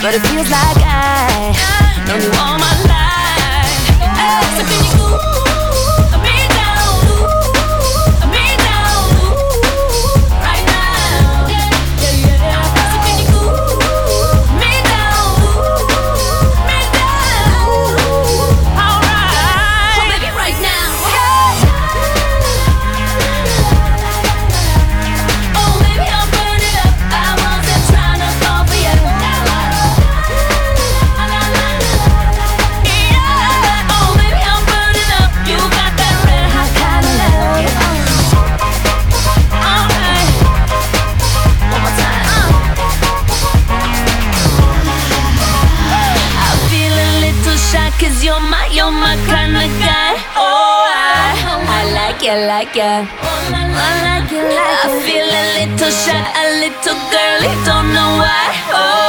but it feels like I known you all my life. So can you cool me down, me down, right now? So can you cool me down, alright? So baby, right now. Cause you're my kind of guy. Oh, I like you, like you. I like you, like you. I feel a little shy, a little girly, don't know why. Oh.